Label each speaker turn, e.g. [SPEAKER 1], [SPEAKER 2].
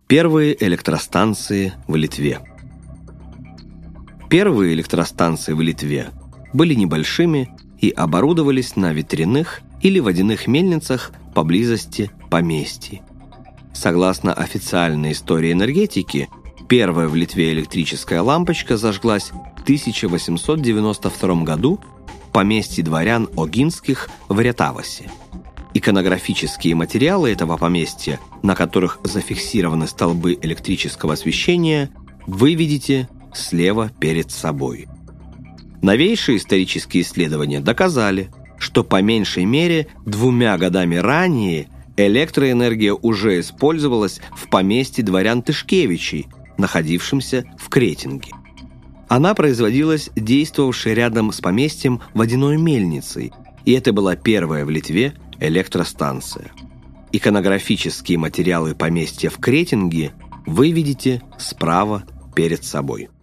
[SPEAKER 1] Первые электростанции в Литве. Первые электростанции в Литве были небольшими и оборудовались на ветряных или водяных мельницах поблизости поместий. Согласно официальной истории энергетики, первая в Литве электрическая лампочка зажглась в 1892 году в поместье дворян Огинских в Ретавасе. Иконографические материалы этого поместья, на которых зафиксированы столбы электрического освещения, вы видите слева перед собой. Новейшие исторические исследования доказали, что по меньшей мере 2 годами ранее электроэнергия уже использовалась в поместье дворян Тышкевичей, находившемся в Кретинге. Она производилась действовавшей рядом с поместьем водяной мельницей, и это была первая в Литве электростанция. Иконографические материалы поместья в Кретинге вы видите справа перед собой.